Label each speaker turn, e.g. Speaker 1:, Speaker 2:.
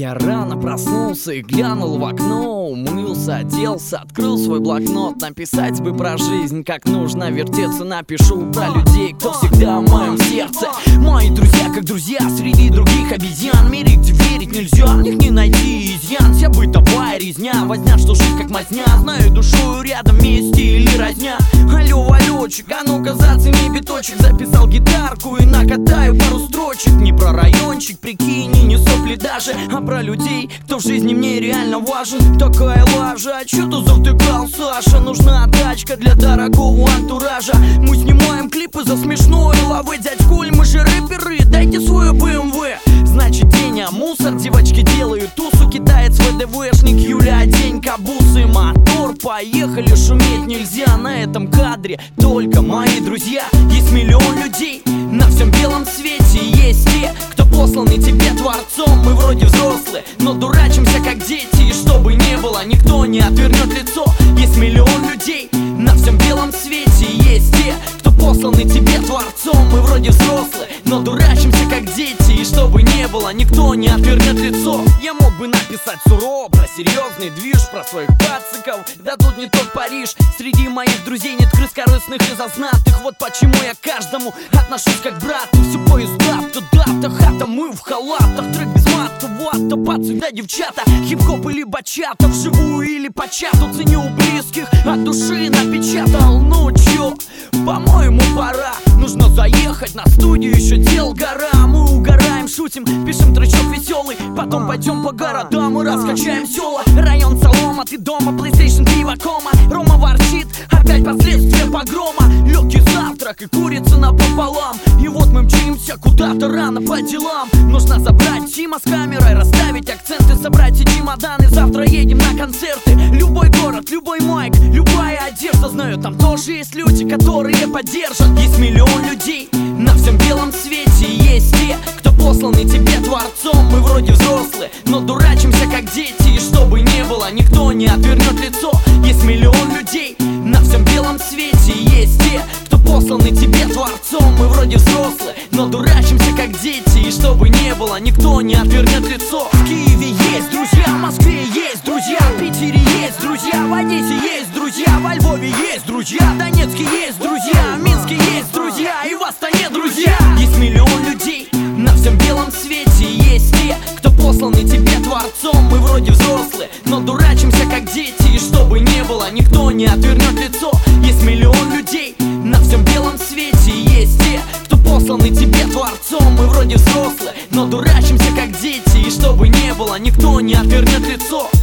Speaker 1: Я рано проснулся и глянул в окно, умылся, оделся, открыл свой блокнот. Написать бы про жизнь, как нужно вертеться. Напишу про людей, кто всегда в моем сердце. Мои друзья, как друзья, среди других обезьян. В мире, где верить нельзя, в них не найти изъян. Вся бытовая резня, возня, что жизнь как мазня. Знаю душу рядом, вместе или разня. Алло, Валечек, а ну-ка зацени биточек. Записал гитарку и накатаю пару строчек. Не про райончик, прикинь, и не сопли даже, а про людей, кто в жизни мне реально важен. Такая лажа, а чё ты завтыкал, Саша? Нужна тачка для дорогого антуража. Мы снимаем клипы за смешное лавы. Дядь Коль, мы же рэперы, дайте свою BMW. Значит, день, а мусор, девочки делают тусу. Китаец, ВДВшник, Юля, одень кабусы. Мотор, поехали, шуметь нельзя. На этом кадре только мои друзья. Есть миллион людей на всем белом свете. Есть те, кто посланы тебе творцом. Мы вроде взрослые, но дурачимся как дети. И чтобы не было, никто не отвернет лицо. Есть миллион людей на всем белом свете. Есть те, кто посланы тебе творцом. Мы вроде взрослые, но дурачимся как дети. И чтобы не было, никто не отвернет лицо. Я мог бы написать сурово про серьезный движ, про своих пациков, да тут не тот Париж. Среди моих друзей нет крыс корыстных и зазнатых. Вот почему я к каждому отношусь как к брату. Все поезда, то дата, хата, мы в халатах. Трек без мата, вата, пацаны, да девчата. Хип-хоп или бачата, вживую или по чату. Ценю у близких, от души напечатал. Ну чё, по-моему, пора. Нужно заехать на студию, еще дел гора. Мы угораем, шутим, пишем тречок веселый. Потом пойдем по городам и раскачаем села. Район Солома, ты дома, PlayStation, пиво, кома. Рома ворчит, опять последствия погрома. Легкий завтрак и курица напополам. И вот мы мчимся куда-то рано по делам. Нужно забрать Тима с камерой, расставить акценты, собрать и чемоданы. Завтра едем на концерты. Любой город, любой майк, любая одежда. Знаю, там тоже есть люди, которые поддержат. Есть миллион людей на всем белом свете. Есть те, кто посланы тебе творцом. Мы вроде взрослые, но дурачимся как дети. И чтобы не было, никто не отвернет лицо. Есть миллион людей на всем белом свете. Есть те, кто посланы тебе творцом. Мы вроде взрослые, но дурачимся как дети. И чтобы не было, никто не отвернет лицо. В Киеве есть друзья, в Москве есть друзья, в Питере есть друзья, в Одессе есть друзья, во Львове есть друзья, в Донецке есть друзья, в Минске есть друзья, и в Астане друзья. Есть миллион людей на всем белом свете. Есть те, кто посланы тебе творцом. Мы вроде взрослые, но дурачимся как дети. И чтобы не было, никто не отвернет лицо. Есть миллион людей на всем белом свете. Есть те, кто посланы тебе творцом. Мы вроде взрослые, но дурачимся как дети. И чтобы не было, никто не отвернет лицо.